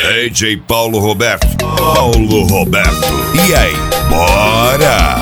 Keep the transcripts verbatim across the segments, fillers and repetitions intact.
D J Paulo Roberto. Paulo Roberto. E aí, bora!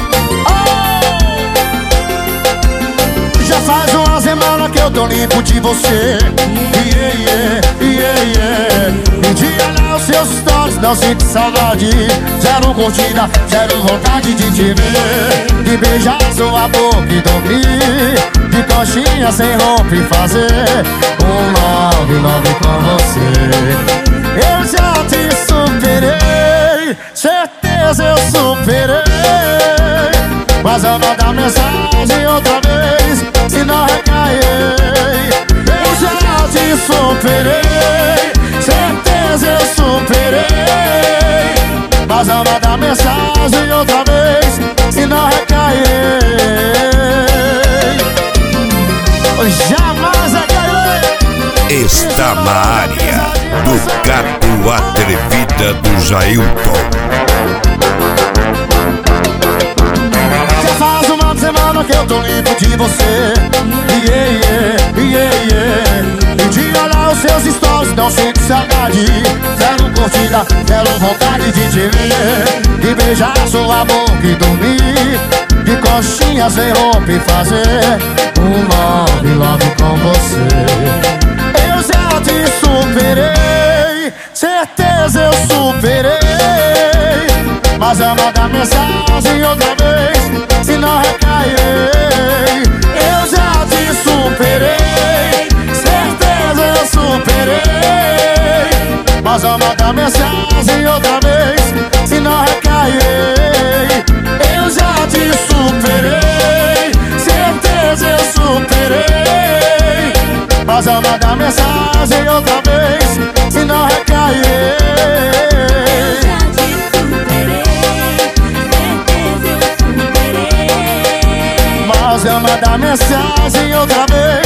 Já faz uma semana que eu tô limpo de você. Yeah, yeah, yeah, yeah. Um dia lá os seus stories, não sinto saudade. Zero curtida, zero vontade de te ver. De beijar sua boca e dormir. De coxinha sem roupa e fazer um nove nove com você. Eu já te superei, certeza eu superei. Mas eu vou dar mensagem outra vez, se não recairei. Eu já te superei, certeza eu superei. Mas eu vou dar mensagem outra vez, se não recairei. Jamais recairei. Está na área do Gato Atrevida do Jailton. Semana que eu tô limpo de você. Yeah, yeah, yeah, yeah. Um dia lá os seus stories, não sinto saudade. Zero curtida, zero vontade de te ver. De beijar sua boca e dormir. De coxinha sem roupa e fazer um love, love com você. Eu já te superei, certeza eu superei. Mas eu vou dar mensagem outra vez, se não recairei. Eu já te superei, certeza eu superei. Mas eu vou dar mensagem outra vez, se não recairei. Eu já te superei, certeza eu superei. Mas eu vou dar mensagem outra vez, se não recairei. Mas eu vou dar mensagem outra vez,